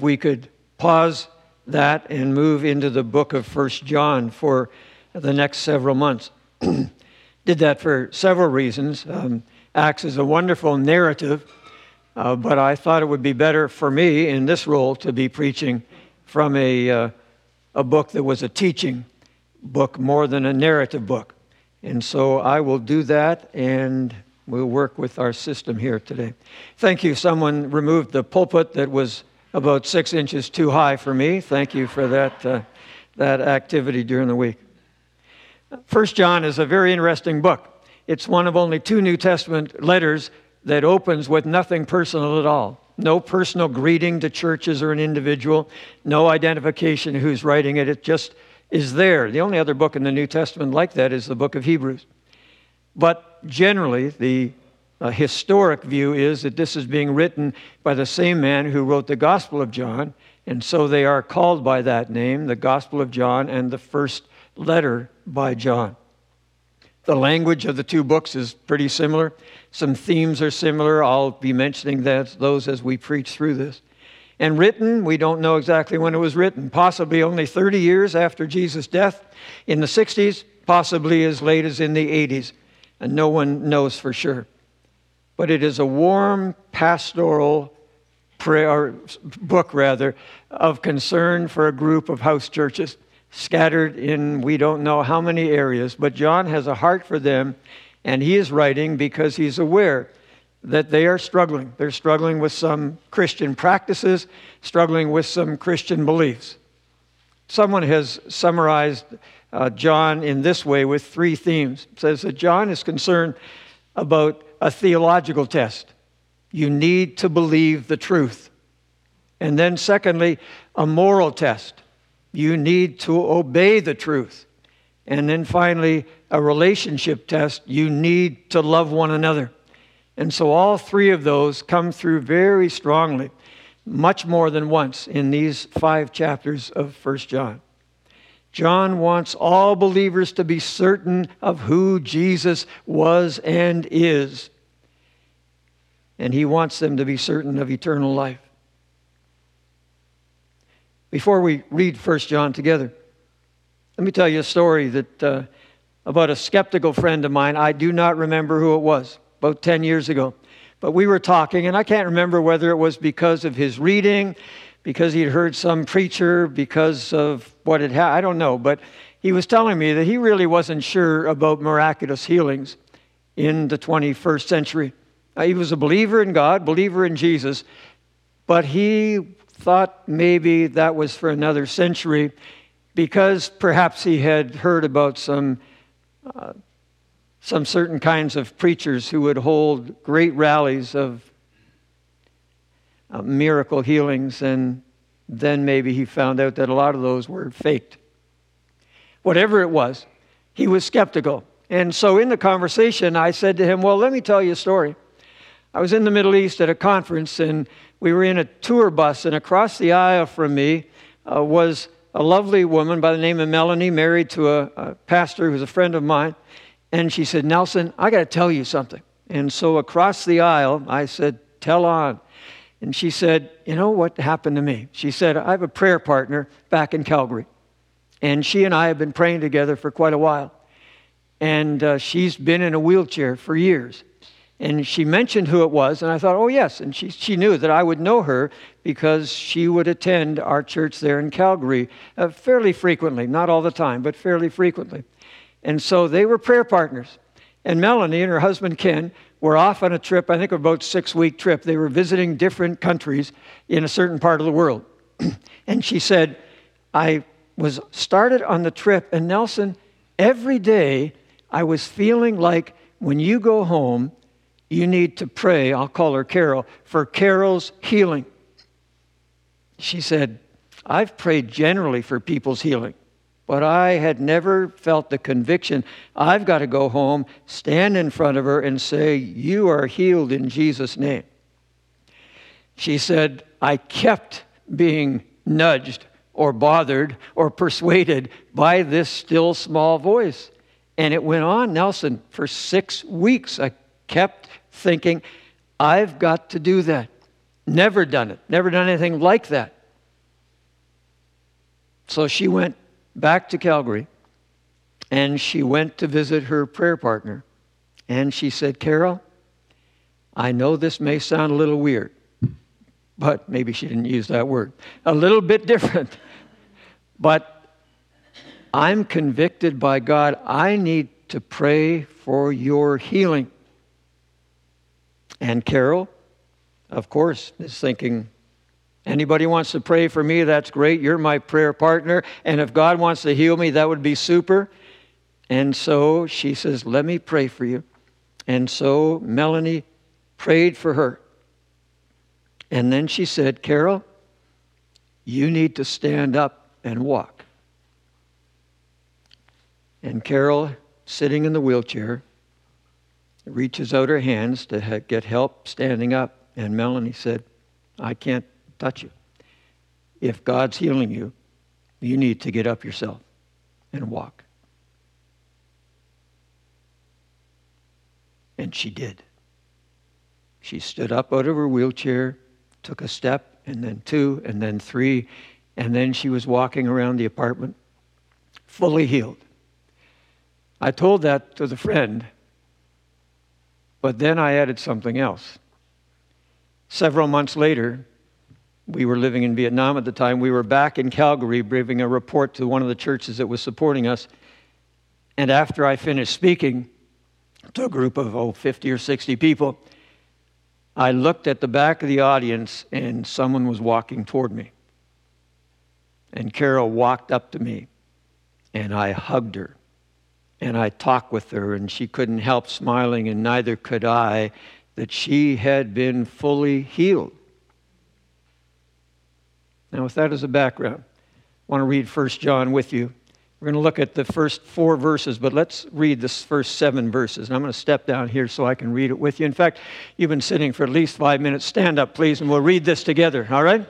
we could pause that and move into the book of 1 John for the next several months. Did that for several reasons. Acts is a wonderful narrative, but I thought it would be better for me in this role to be preaching from a book that was a teaching book more than a narrative book. And so I will do that, and we'll work with our system here today. Thank you. Someone removed the pulpit that was about 6 inches too high for me. Thank you for that activity during the week. 1 John is a very interesting book. It's one of only 2 New Testament letters that opens with nothing personal at all. No personal greeting to churches or an individual. No identification of who's writing it. It just is there. The only other book in the New Testament like that is the book of Hebrews. But generally, the historic view is that this is being written by the same man who wrote the Gospel of John, and so they are called by that name, the Gospel of John and the first letter by John. The language of the 2 books is pretty similar. Some themes are similar. I'll be mentioning those as we preach through this. And written, we don't know exactly when it was written, possibly only 30 years after Jesus' death in the 60s, possibly as late as in the 80s, and no one knows for sure. But it is a warm pastoral book of concern for a group of house churches scattered in we don't know how many areas. But John has a heart for them, and he is writing because he's aware that they are struggling. They're struggling with some Christian practices, struggling with some Christian beliefs. Someone has summarized John in this way with 3 themes. It says that John is concerned about a theological test. You need to believe the truth. And then secondly, a moral test. You need to obey the truth. And then finally, a relationship test. You need to love one another. And so all 3 of those come through very strongly, much more than once in these 5 chapters of 1 John. John wants all believers to be certain of who Jesus was and is. And he wants them to be certain of eternal life. Before we read 1 John together, let me tell you a story that about a skeptical friend of mine. I do not remember who it was, about 10 years ago. But we were talking, and I can't remember whether it was because of his reading, because he'd heard some preacher, because of what had happened. I don't know, but he was telling me that he really wasn't sure about miraculous healings in the 21st century. He was a believer in God, believer in Jesus, but he thought maybe that was for another century because perhaps he had heard about some certain kinds of preachers who would hold great rallies of miracle healings, and then maybe he found out that a lot of those were faked. Whatever it was, he was skeptical. And so in the conversation, I said to him, well, let me tell you a story. I was in the Middle East at a conference, and we were in a tour bus, and across the aisle from me was a lovely woman by the name of Melanie, married to a pastor who was a friend of mine. And she said, Nelson, I got to tell you something. And so across the aisle, I said, tell on. And she said, you know what happened to me? She said, I have a prayer partner back in Calgary. And she and I have been praying together for quite a while. And she's been in a wheelchair for years. And she mentioned who it was, and I thought, oh, yes. And she knew that I would know her because she would attend our church there in Calgary fairly frequently. Not all the time, but fairly frequently. And so they were prayer partners. And Melanie and her husband Ken were off on a trip, I think about a 6-week trip. They were visiting different countries in a certain part of the world. And she said, I was started on the trip, and Nelson, every day I was feeling like when you go home, you need to pray, I'll call her Carol, for Carol's healing. She said, I've prayed generally for people's healing, but I had never felt the conviction, I've got to go home, stand in front of her and say, you are healed in Jesus' name. She said, I kept being nudged or bothered or persuaded by this still small voice. And it went on, Nelson, for 6 weeks. I kept thinking, I've got to do that. Never done it. Never done anything like that. So she went back to Calgary, and she went to visit her prayer partner. And she said, Carol, I know this may sound a little weird, but maybe she didn't use that word. A little bit different. But I'm convicted by God. I need to pray for your healing. And Carol, of course, is thinking, anybody wants to pray for me, that's great. You're my prayer partner. And if God wants to heal me, that would be super. And so she says, let me pray for you. And so Melanie prayed for her. And then she said, Carol, you need to stand up and walk. And Carol, sitting in the wheelchair, reaches out her hands to get help standing up. And Melanie said, I can't touch you. If God's healing you, you need to get up yourself and walk. And she did. She stood up out of her wheelchair, took a step, and then two, and then three, and then she was walking around the apartment, fully healed. I told that to the friend, but then I added something else. Several months later, we were living in Vietnam at the time. We were back in Calgary bringing a report to one of the churches that was supporting us. And after I finished speaking to a group of 50 or 60 people, I looked at the back of the audience and someone was walking toward me. And Carol walked up to me and I hugged her. And I talked with her, and she couldn't help smiling, and neither could I, that she had been fully healed. Now, with that as a background, I want to read 1 John with you. We're going to look at the first 4 verses, but let's read the first 7 verses. And I'm going to step down here so I can read it with you. In fact, you've been sitting for at least 5 minutes. Stand up, please, and we'll read this together, all right?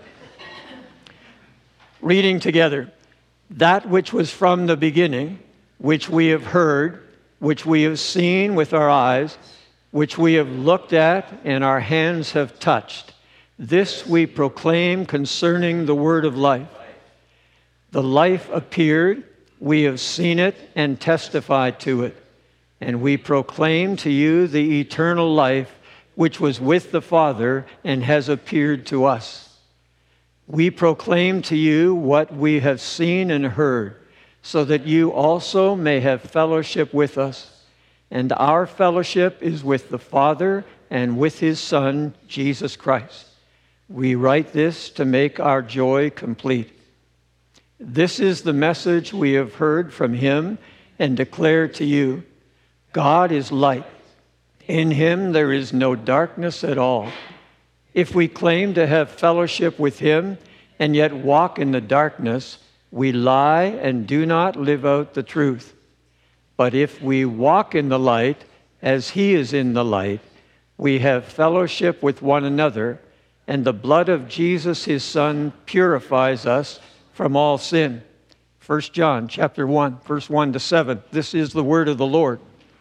Reading together. That which was from the beginning, which we have heard, which we have seen with our eyes, which we have looked at and our hands have touched. This we proclaim concerning the word of life. The life appeared, we have seen it and testified to it. And we proclaim to you the eternal life which was with the Father and has appeared to us. We proclaim to you what we have seen and heard, so that you also may have fellowship with us. And our fellowship is with the Father and with His Son, Jesus Christ. We write this to make our joy complete. This is the message we have heard from Him and declare to you. God is light. In Him there is no darkness at all. If we claim to have fellowship with Him and yet walk in the darkness, we lie and do not live out the truth. But if we walk in the light, as He is in the light, we have fellowship with one another, and the blood of Jesus, His Son, purifies us from all sin. 1 John chapter 1, verse 1 to 7. This is the word of the Lord.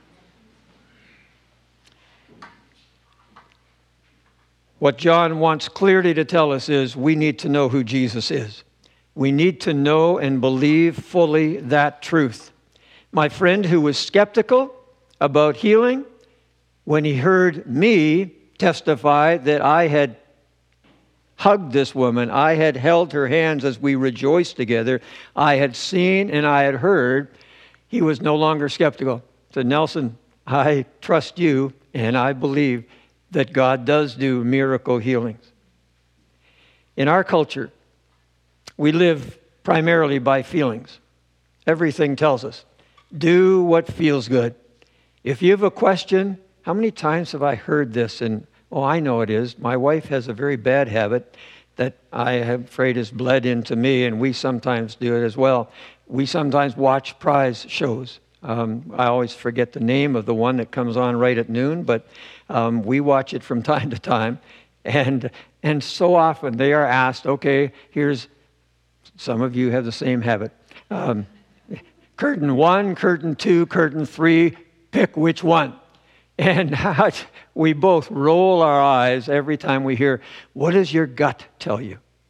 What John wants clearly to tell us is we need to know who Jesus is. We need to know and believe fully that truth. My friend who was skeptical about healing, when he heard me testify that I had hugged this woman, I had held her hands as we rejoiced together, I had seen and I had heard, he was no longer skeptical. He said, Nelson, I trust you and I believe that God does do miracle healings. In our culture, we live primarily by feelings. Everything tells us, do what feels good. If you have a question, how many times have I heard this? And, I know it is. My wife has a very bad habit that I am afraid has bled into me, and we sometimes do it as well. We sometimes watch prize shows. I always forget the name of the one that comes on right at noon, but we watch it from time to time. And so often they are asked, okay, here's... Some of you have the same habit. Curtain 1, curtain 2, curtain 3, pick which one. And we both roll our eyes every time we hear, what does your gut tell you?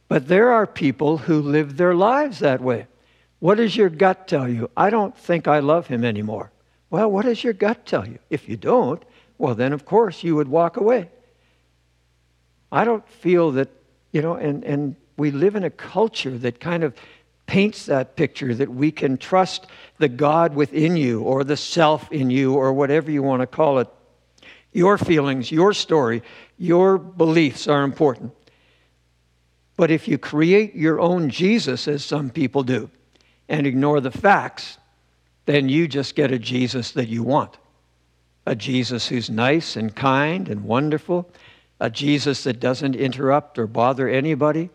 But there are people who live their lives that way. What does your gut tell you? I don't think I love him anymore. Well, what does your gut tell you? If you don't, well, then of course you would walk away. I don't feel that, and we live in a culture that kind of paints that picture that we can trust the God within you or the self in you or whatever you want to call it. Your feelings, your story, your beliefs are important. But if you create your own Jesus, as some people do, and ignore the facts, then you just get a Jesus that you want. A Jesus who's nice and kind and wonderful. A Jesus that doesn't interrupt or bother anybody.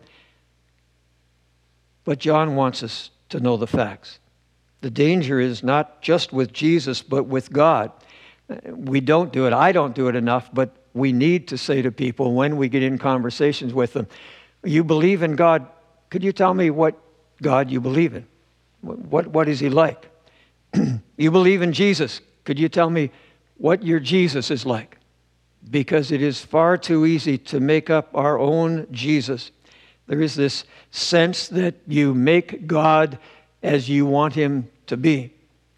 But John wants us to know the facts. The danger is not just with Jesus, but with God. We don't do it. I don't do it enough, but we need to say to people when we get in conversations with them, you believe in God. Could you tell me what God you believe in? What is he like? You believe in Jesus. Could you tell me what your Jesus is like? Because it is far too easy to make up our own Jesus. There is this sense that you make God as you want him to be.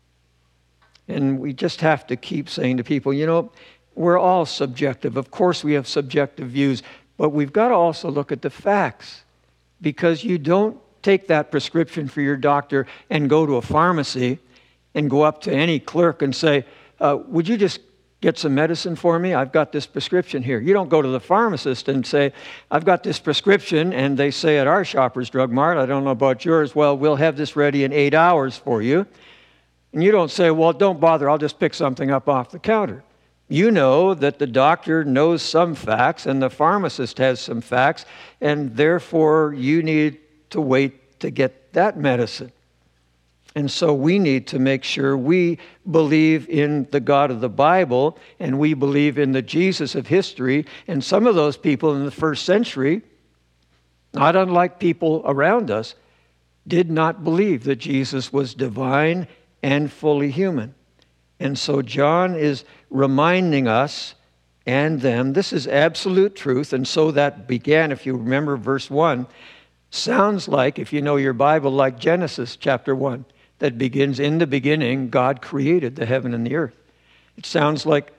And we just have to keep saying to people, we're all subjective. Of course we have subjective views, but we've got to also look at the facts. Because you don't take that prescription for your doctor and go to a pharmacy and go up to any clerk and say, would you just get some medicine for me? I've got this prescription here. You don't go to the pharmacist and say, I've got this prescription, and they say at our Shoppers Drug Mart, I don't know about yours, well, we'll have this ready in 8 hours for you. And you don't say, well, don't bother, I'll just pick something up off the counter. You know that the doctor knows some facts and the pharmacist has some facts, and therefore you need to wait to get that medicine. And so we need to make sure we believe in the God of the Bible and we believe in the Jesus of history. And some of those people in the first century, not unlike people around us, did not believe that Jesus was divine and fully human. And so John is reminding us and them, this is absolute truth. And so that began, if you remember verse 1, sounds like, if you know your Bible, like Genesis chapter 1, that begins, in the beginning, God created the heaven and the earth. It sounds like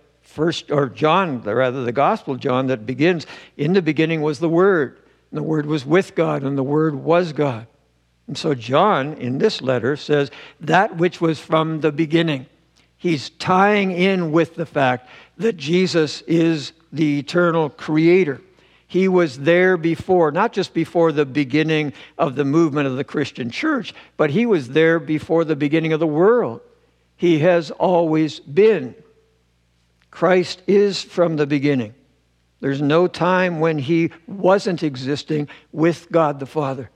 the Gospel of John that begins, in the beginning was the Word, and the Word was with God, and the Word was God. And so John, in this letter, says that which was from the beginning. He's tying in with the fact that Jesus is the eternal creator. He was there before, not just before the beginning of the movement of the Christian church, but he was there before the beginning of the world. He has always been. Christ is from the beginning. There's no time when he wasn't existing with God the Father.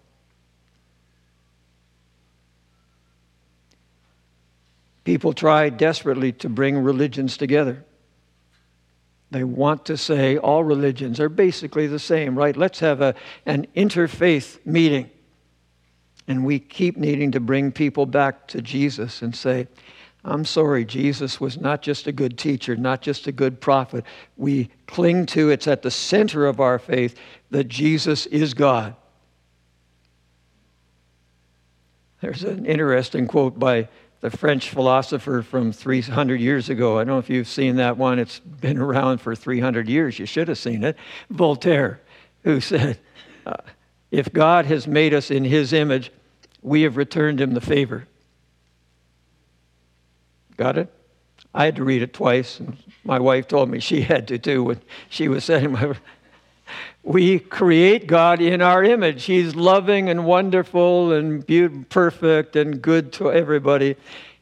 People try desperately to bring religions together. They want to say all religions are basically the same, right? Let's have an interfaith meeting. And we keep needing to bring people back to Jesus and say, I'm sorry, Jesus was not just a good teacher, not just a good prophet. We cling to, it's at the center of our faith, that Jesus is God. There's an interesting quote by the French philosopher from 300 years ago. I don't know if you've seen that one. It's been around for 300 years. You should have seen it. Voltaire, who said, if God has made us in his image, we have returned him the favor. Got it? I had to read it twice, and my wife told me she had to too when she was saying, we create God in our image. He's loving and wonderful and beautiful, perfect and good to everybody.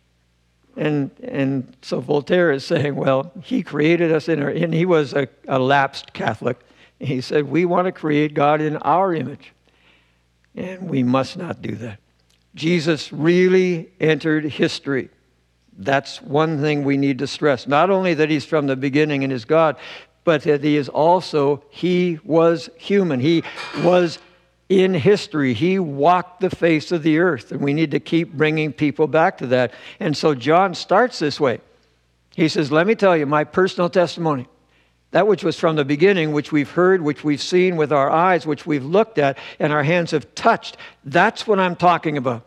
And so Voltaire is saying, well, he created us and he was a lapsed Catholic. He said, we want to create God in our image. And we must not do that. Jesus really entered history. That's one thing we need to stress. Not only that he's from the beginning and is God, but that he was human. He was in history. He walked the face of the earth. And we need to keep bringing people back to that. And so John starts this way. He says, let me tell you my personal testimony. That which was from the beginning, which we've heard, which we've seen with our eyes, which we've looked at, and our hands have touched. That's what I'm talking about.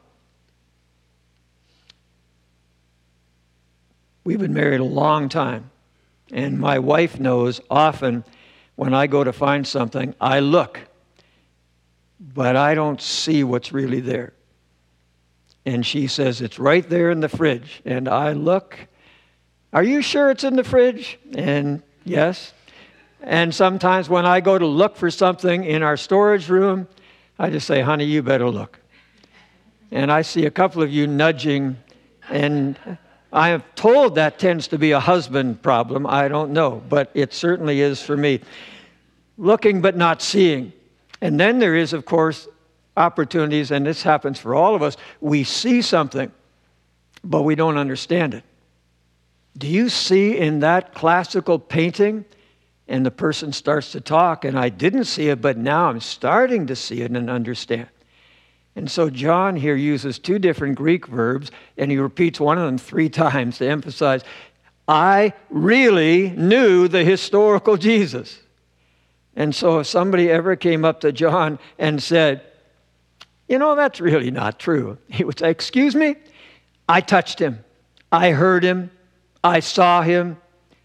We've been married a long time, and my wife knows often when I go to find something, I look, but I don't see what's really there. And she says, it's right there in the fridge. And I look, are you sure it's in the fridge? And yes. And sometimes when I go to look for something in our storage room, I just say, honey, you better look. And I see a couple of you nudging, and I am told that tends to be a husband problem. I don't know, but it certainly is for me. Looking but not seeing. And then there is, of course, opportunities, and this happens for all of us. We see something, but we don't understand it. Do you see in that classical painting? And the person starts to talk, and I didn't see it, but now I'm starting to see it and understand. And so John here uses two different Greek verbs, and he repeats one of them 3 times to emphasize, I really knew the historical Jesus. And so if somebody ever came up to John and said, you know, that's really not true, he would say, excuse me, I touched him. I heard him. I saw him.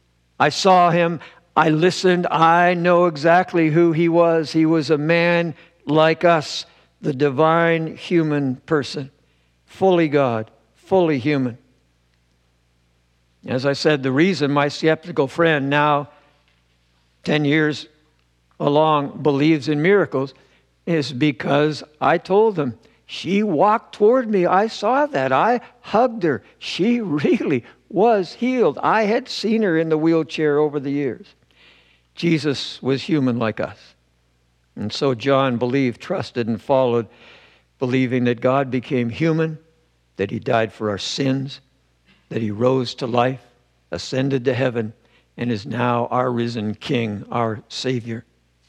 I listened. I know exactly who he was. He was a man like us, the divine human person, fully God, fully human. As I said, the reason my skeptical friend now, 10 years along, believes in miracles is because I told him, she walked toward me. I saw that. I hugged her. She really was healed. I had seen her in the wheelchair over the years. Jesus was human like us. And so John believed, trusted, and followed, believing that God became human, that he died for our sins, that he rose to life, ascended to heaven, and is now our risen King, our Savior.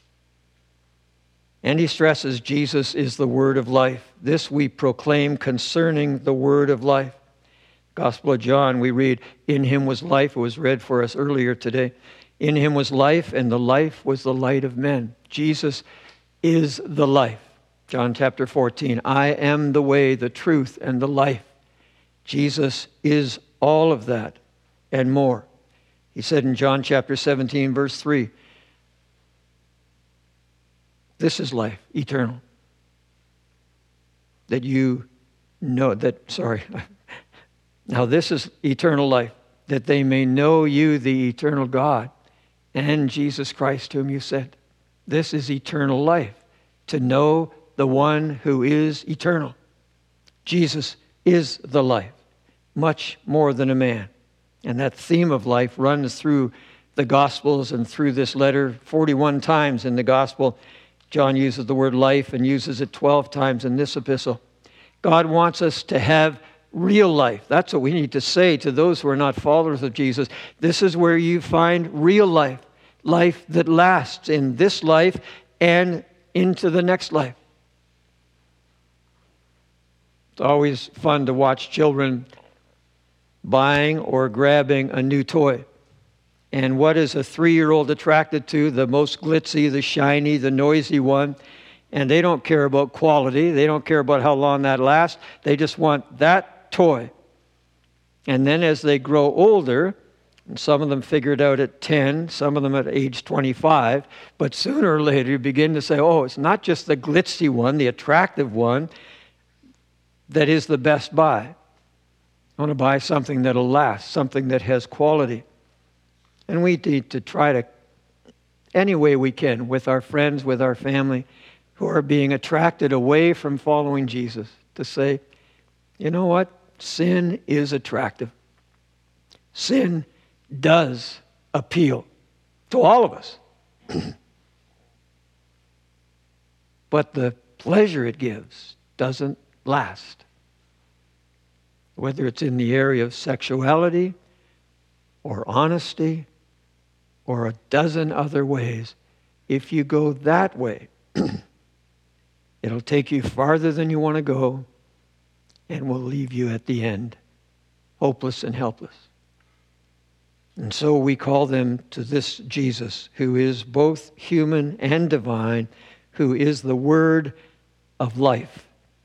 And he stresses Jesus is the word of life. This we proclaim concerning the word of life. Gospel of John, we read, in him was life. It was read for us earlier today. In him was life, and the life was the light of men. Jesus is the life. John chapter 14, I am the way, the truth, and the life. Jesus is all of that and more. He said in John chapter 17, verse 3, this is life, eternal. That you know that, now this is eternal life, that they may know you, the eternal God, and Jesus Christ whom you sent. This is eternal life, to know the one who is eternal. Jesus is the life, much more than a man. And that theme of life runs through the Gospels and through this letter. 41 times in the Gospel, John uses the word life and uses it 12 times in this epistle. God wants us to have real life. That's what we need to say to those who are not followers of Jesus. This is where you find real life, life that lasts in this life and into the next life. It's always fun to watch children buying or grabbing a new toy. And what is a 3-year-old attracted to? The most glitzy, the shiny, the noisy one. And they don't care about quality. They don't care about how long that lasts. They just want that toy. And then as they grow older, and some of them figure it out at 10, some of them at age 25, but sooner or later you begin to say, oh, it's not just the glitzy one, the attractive one, that is the best buy. I want to buy something that'll last, something that has quality. And we need to try to, any way we can, with our friends, with our family, who are being attracted away from following Jesus, to say, you know what? Sin is attractive. Sin does appeal to all of us. But the pleasure it gives doesn't last. Whether it's in the area of sexuality or honesty or a dozen other ways, if you go that way, it'll take you farther than you want to go and will leave you at the end hopeless and helpless. And so we call them to this Jesus, who is both human and divine, who is the Word of life.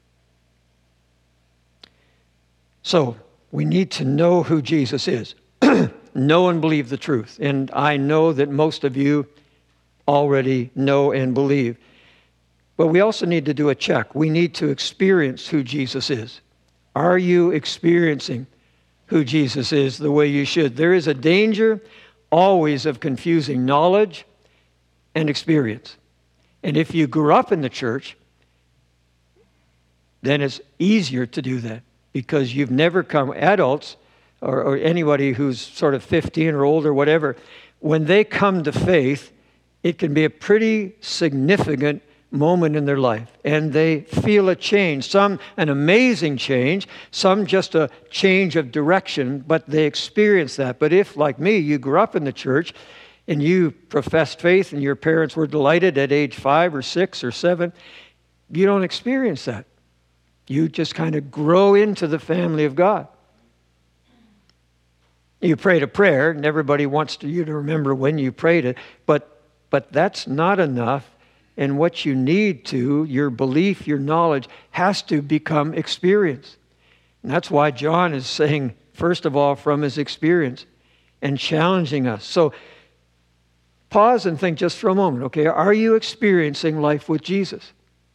So we need to know who Jesus is. Know and believe the truth. And I know that most of you already know and believe. But we also need to do a check. We need to experience who Jesus is. Are you experiencing who Jesus is the way you should? There is a danger always of confusing knowledge and experience. And if you grew up in the church, then it's easier to do that because you've never come, adults or anybody who's sort of 15 or older, whatever, when they come to faith, it can be a pretty significant moment in their life, and they feel a change, some an amazing change, some just a change of direction, but they experience that. But if, like me, you grew up in the church and you professed faith and your parents were delighted at age 5 or 6 or 7, you don't experience that. You just kind of grow into the family of God. You prayed a prayer, and everybody wants you to remember when you prayed it, but that's not enough. And what you need to, your belief, your knowledge, has to become experience. And that's why John is saying, first of all, from his experience and challenging us. So pause and think just for a moment, okay? Are you experiencing life with Jesus?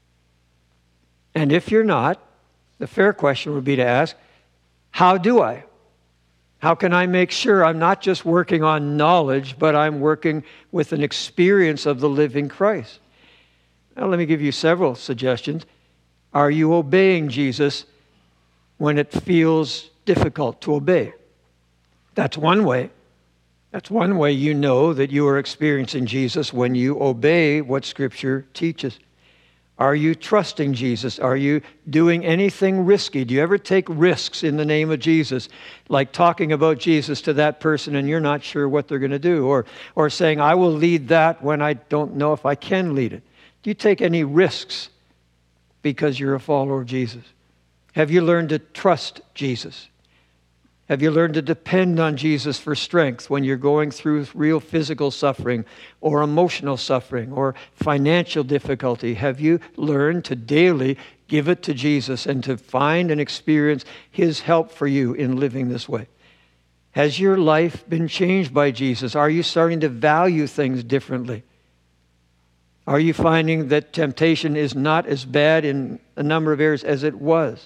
And if you're not, the fair question would be to ask, how do I? How can I make sure I'm not just working on knowledge, but I'm working with an experience of the living Christ? Now, let me give you several suggestions. Are you obeying Jesus when it feels difficult to obey? That's one way. That's one way you know that you are experiencing Jesus, when you obey what Scripture teaches. Are you trusting Jesus? Are you doing anything risky? Do you ever take risks in the name of Jesus? Like talking about Jesus to that person and you're not sure what they're going to do. Or saying, I will lead that when I don't know if I can lead it. Do you take any risks because you're a follower of Jesus? Have you learned to trust Jesus? Have you learned to depend on Jesus for strength when you're going through real physical suffering or emotional suffering or financial difficulty? Have you learned to daily give it to Jesus and to find and experience His help for you in living this way? Has your life been changed by Jesus? Are you starting to value things differently? Are you finding that temptation is not as bad in a number of areas as it was?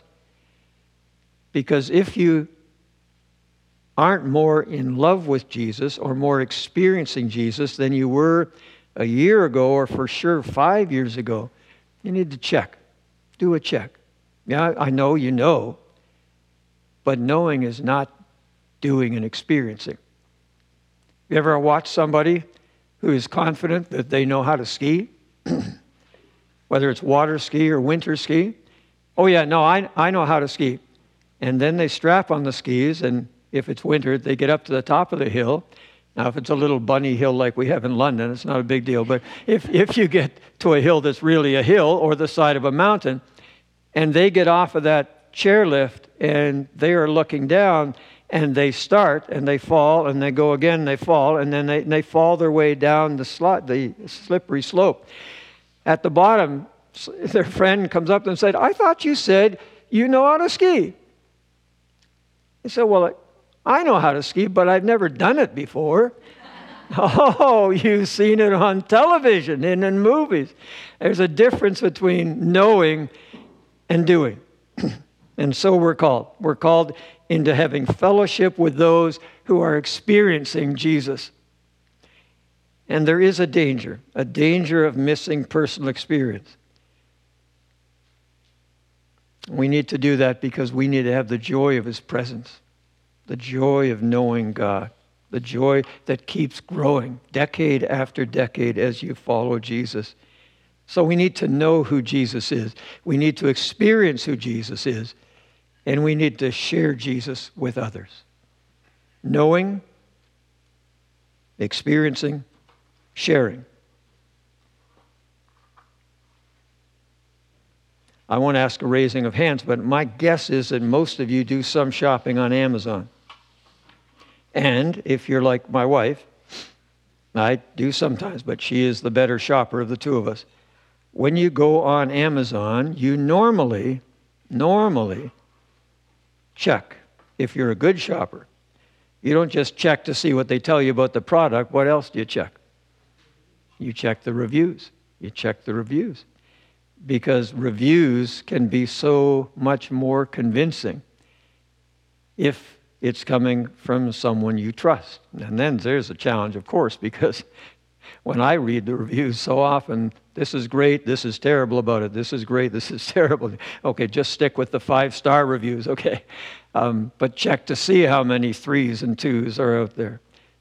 Because if you aren't more in love with Jesus or more experiencing Jesus than you were a year ago or for sure 5 years ago, you need to check. Do a check. Yeah, I know you know, but knowing is not doing and experiencing. You ever watch somebody who is confident that they know how to ski? Whether it's water ski or winter ski. Oh yeah, no, I know how to ski. And then they strap on the skis, and if it's winter, they get up to the top of the hill. Now, if it's a little bunny hill like we have in London, it's not a big deal. But if you get to a hill that's really a hill or the side of a mountain, and they get off of that chairlift and they are looking down, and they start and they fall and they go again and they fall, and then they fall their way down the slippery slope. At the bottom, their friend comes up and said, I thought you said you know how to ski. He said, well, I know how to ski, but I've never done it before. Oh, you've seen it on television and in movies. There's a difference between knowing and doing. And so we're called. We're called into having fellowship with those who are experiencing Jesus. And there is a danger of missing personal experience. We need to do that because we need to have the joy of His presence, the joy of knowing God, the joy that keeps growing decade after decade as you follow Jesus. So we need to know who Jesus is. We need to experience who Jesus is. And we need to share Jesus with others. Knowing, experiencing, sharing. I won't ask a raising of hands, but my guess is that most of you do some shopping on Amazon. And if you're like my wife, I do sometimes, but she is the better shopper of the two of us. When you go on Amazon, you normally check if you're a good shopper. You don't just check to see what they tell you about the product. What else do you check? You check the reviews. You check the reviews. Because reviews can be so much more convincing if it's coming from someone you trust. And then there's a challenge, of course, because when I read the reviews so often, this is great, this is terrible about it, this is great, this is terrible. Okay, just stick with the 5-star reviews, okay? But check to see how many 3s and 2s are out there.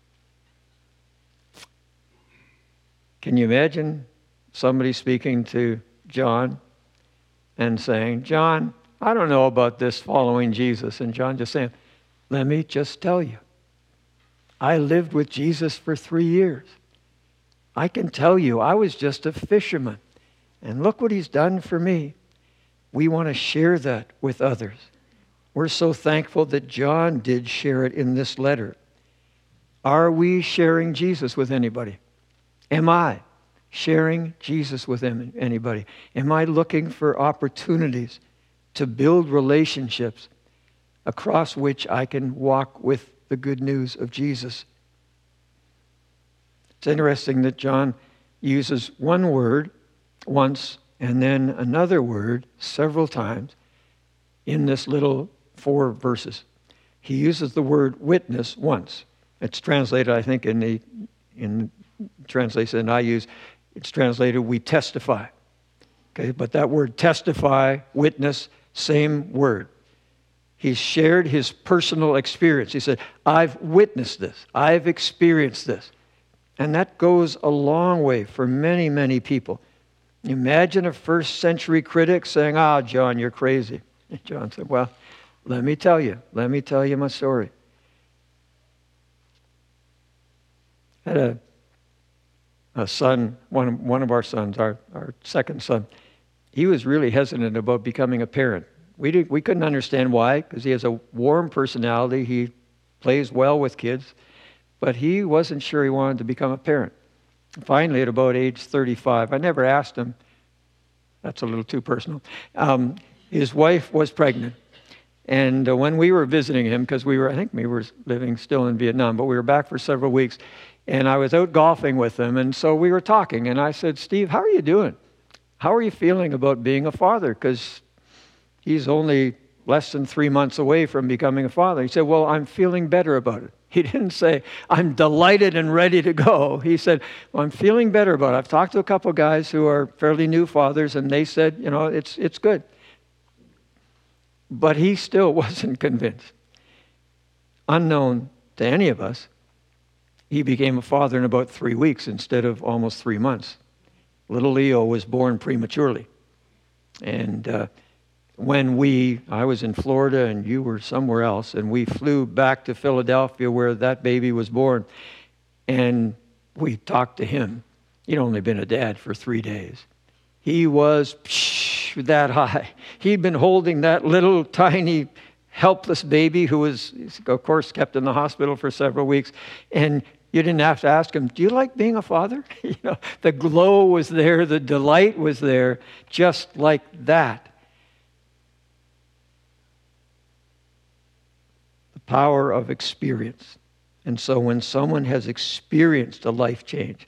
Can you imagine somebody speaking to John and saying, John, I don't know about this following Jesus. And John just saying, let me just tell you, I lived with Jesus for 3 years. I can tell you, I was just a fisherman. And look what he's done for me. We want to share that with others. We're so thankful that John did share it in this letter. Are we sharing Jesus with anybody? Am I sharing Jesus with anybody? Am I looking for opportunities to build relationships across which I can walk with the good news of Jesus? It's interesting that John uses one word once and then another word several times in this little 4 verses. He uses the word witness once. It's translated, I think, in the translation I use, it's translated, we testify. Okay, but that word testify, witness, same word. He shared his personal experience. He said, I've witnessed this. I've experienced this. And that goes a long way for many, many people. Imagine a first century critic saying, John, you're crazy. And John said, well, let me tell you my story. I had a son, one of our sons, our second son. He was really hesitant about becoming a parent. We couldn't understand why, because he has a warm personality. He plays well with kids, but he wasn't sure he wanted to become a parent. Finally, at about age 35, I never asked him. That's a little too personal. His wife was pregnant. And when we were visiting him, because I think we were living still in Vietnam, but we were back for several weeks, and I was out golfing with him, and so we were talking, and I said, Steve, how are you doing? How are you feeling about being a father? Because he's only less than 3 months away from becoming a father. He said, well, I'm feeling better about it. He didn't say, I'm delighted and ready to go. He said, well, I'm feeling better about it. I've talked to a couple of guys who are fairly new fathers, and they said, it's good. But he still wasn't convinced. Unknown to any of us, he became a father in about 3 weeks instead of almost 3 months. Little Leo was born prematurely. And I was in Florida and you were somewhere else, and we flew back to Philadelphia where that baby was born, and we talked to him. He'd only been a dad for 3 days. He was that high. He'd been holding that little tiny helpless baby who was, of course, kept in the hospital for several weeks, and you didn't have to ask him, do you like being a father? The glow was there, the delight was there, just like that. The power of experience. And so when someone has experienced a life change,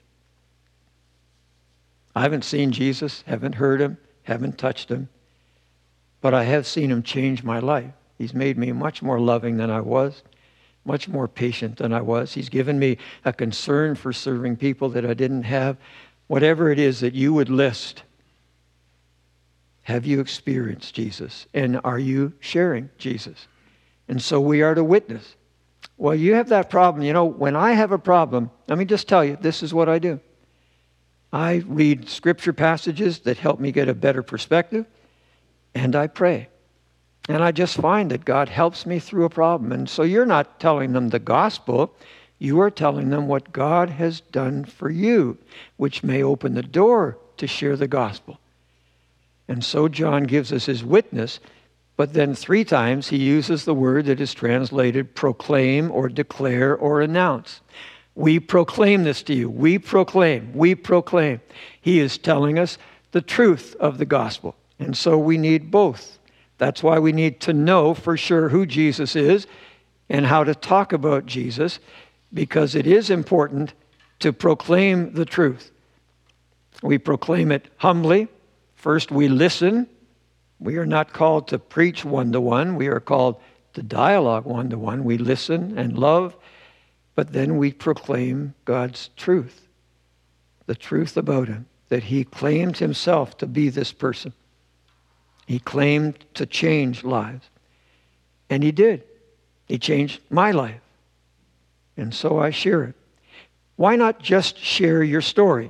I haven't seen Jesus, haven't heard him, haven't touched him, but I have seen him change my life. He's made me much more loving than I was, much more patient than I was. He's given me a concern for serving people that I didn't have. Whatever it is that you would list, have you experienced Jesus? And are you sharing Jesus? And so we are to witness. Well, you have that problem. When I have a problem, let me just tell you, this is what I do. I read scripture passages that help me get a better perspective, and I pray. And I just find that God helps me through a problem. And so you're not telling them the gospel. You are telling them what God has done for you, which may open the door to share the gospel. And so John gives us his witness, But then 3 times he uses the word that is translated proclaim or declare or announce. We proclaim this to you. We proclaim. We proclaim. He is telling us the truth of the gospel. And so we need both. That's why we need to know for sure who Jesus is and how to talk about Jesus, because it is important to proclaim the truth. We proclaim it humbly. First, we listen. We are not called to preach one-to-one. We are called to dialogue one-to-one. We listen and love, but then we proclaim God's truth, the truth about him, that he claimed himself to be this person. He claimed to change lives. And he did. He changed my life. And so I share it. Why not just share your story?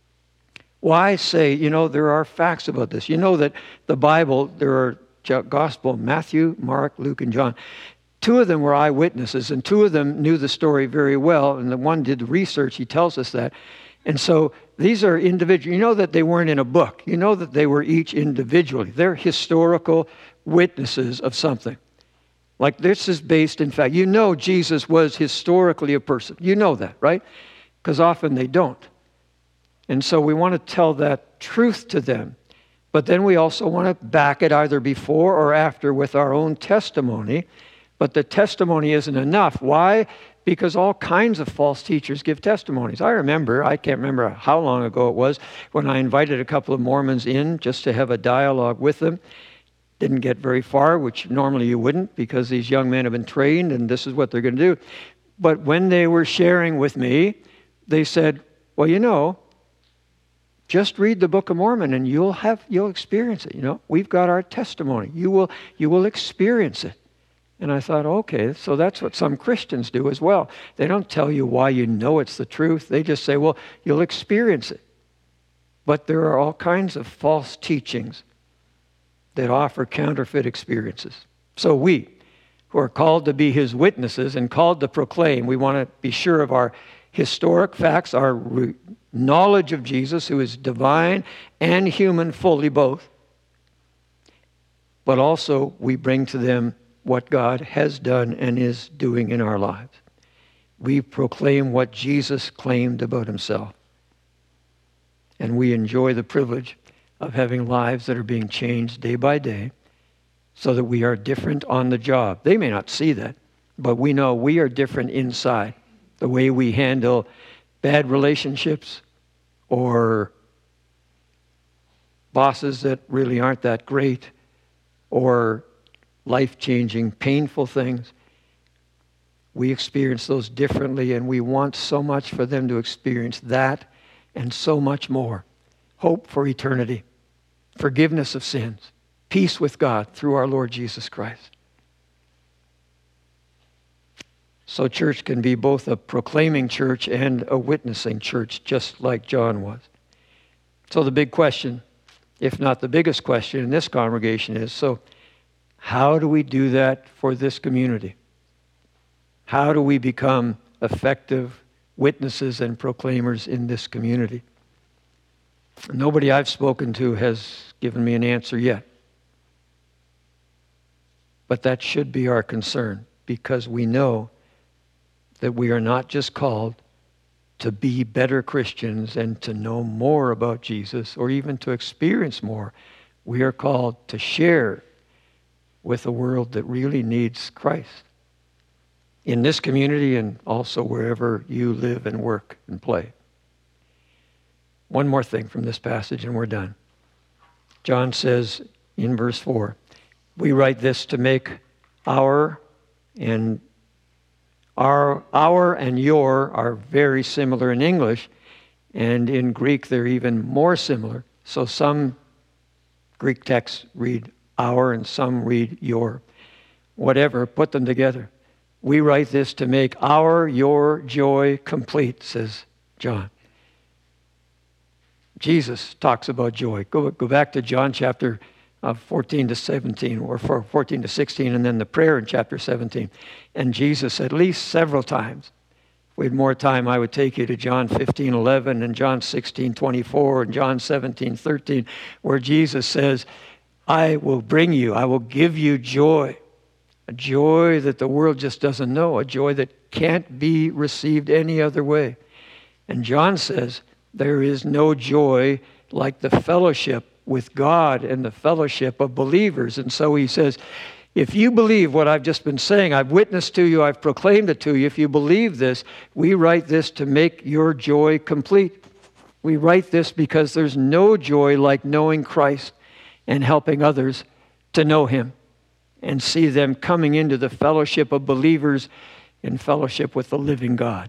Why say, there are facts about this? You know that the Bible, there are gospel, Matthew, Mark, Luke, and John. 2 of them were eyewitnesses, and 2 of them knew the story very well, and the one did research. He tells us that. And so these are individual. You know that they weren't in a book. You know that they were each individually. They're historical witnesses of something. Like this is based in fact. You know Jesus was historically a person. You know that, right? Because often they don't. And so we want to tell that truth to them. But then we also want to back it either before or after with our own testimony. But the testimony isn't enough. Why? Because all kinds of false teachers give testimonies. I can't remember how long ago it was, when I invited a couple of Mormons in just to have a dialogue with them. Didn't get very far, which normally you wouldn't, because these young men have been trained and this is what they're going to do. But when they were sharing with me, they said, well, just read the Book of Mormon and you'll experience it. We've got our testimony. You will experience it. And I thought, okay, so that's what some Christians do as well. They don't tell you why you know it's the truth. They just say, well, you'll experience it. But there are all kinds of false teachings that offer counterfeit experiences. So we, who are called to be his witnesses and called to proclaim, we want to be sure of our historic facts, our knowledge of Jesus, who is divine and human, fully both. But also we bring to them what God has done and is doing in our lives. We proclaim what Jesus claimed about himself. And we enjoy the privilege of having lives that are being changed day by day so that we are different on the job. They may not see that, but we know we are different inside. The way we handle bad relationships or bosses that really aren't that great or life-changing, painful things. We experience those differently, and we want so much for them to experience that and so much more. Hope for eternity, forgiveness of sins, peace with God through our Lord Jesus Christ. So church can be both a proclaiming church and a witnessing church, just like John was. So the big question, if not the biggest question in this congregation is, so how do we do that for this community? How do we become effective witnesses and proclaimers in this community? Nobody I've spoken to has given me an answer yet. But that should be our concern, because we know that we are not just called to be better Christians and to know more about Jesus or even to experience more. We are called to share with a world that really needs Christ in this community and also wherever you live and work and play. One more thing from this passage and we're done. John says in verse 4, we write this to make our and your are very similar in English, and in Greek they're even more similar. So some Greek texts read our and some read your. Whatever, put them together. We write this to make your joy complete, says John. Jesus talks about joy. Go back to John chapter 14 to 17, or 14 to 16, and then the prayer in chapter 17. And Jesus, at least several times, if we had more time, I would take you to John 15:11 and John 16:24 and John 17:13, where Jesus says, I will give you joy. A joy that the world just doesn't know. A joy that can't be received any other way. And John says, there is no joy like the fellowship with God and the fellowship of believers. And so he says, if you believe what I've just been saying, I've witnessed to you, I've proclaimed it to you, if you believe this, we write this to make your joy complete. We write this because there's no joy like knowing Christ and helping others to know him and see them coming into the fellowship of believers in fellowship with the living God.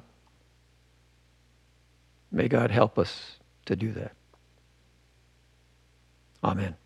May God help us to do that. Amen.